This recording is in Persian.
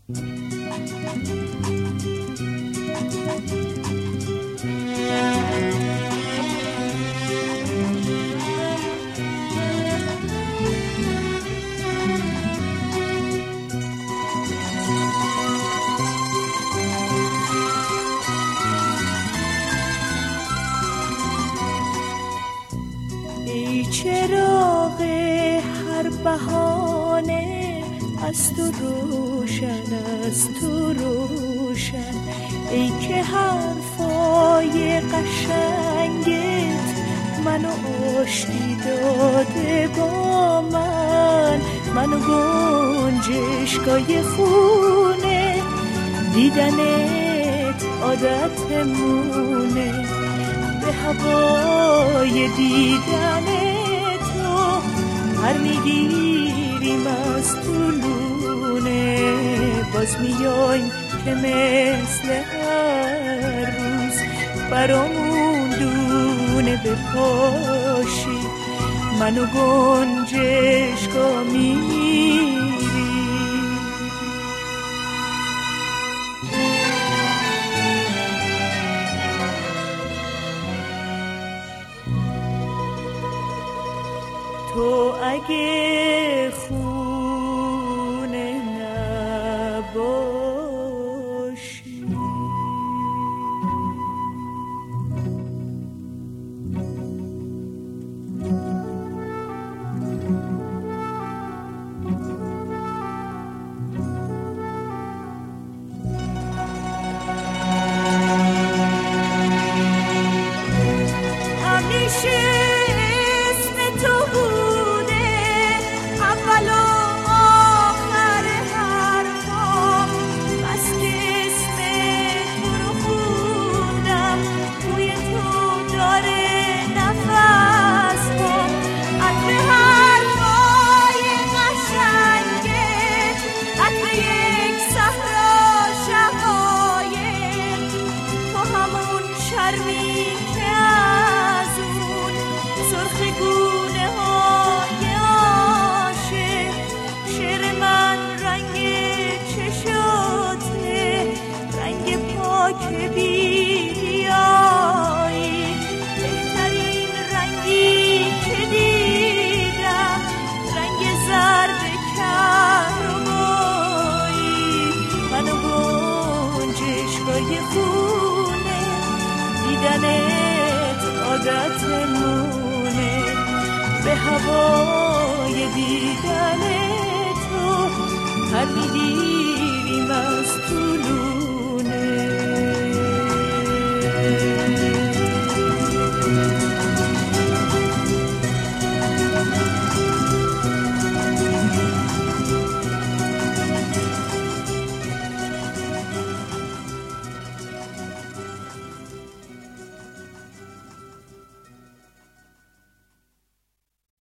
ای چراغ هر بهانه از تو روشن، از تو روشن، ای که حرفای قشنگت منو آشتی داده با منو گنجشگاه خونه، دیدنت عادتمونه، به هوای دیدن تو هر میگیریم از طولونه، باز میایم که مثل هر روز برامون دونه بپاشی، منو گنجشگاه میری. تو اگه خونه نباشی، همیشه عادتمونه، به هوای دیدن تو هر میدی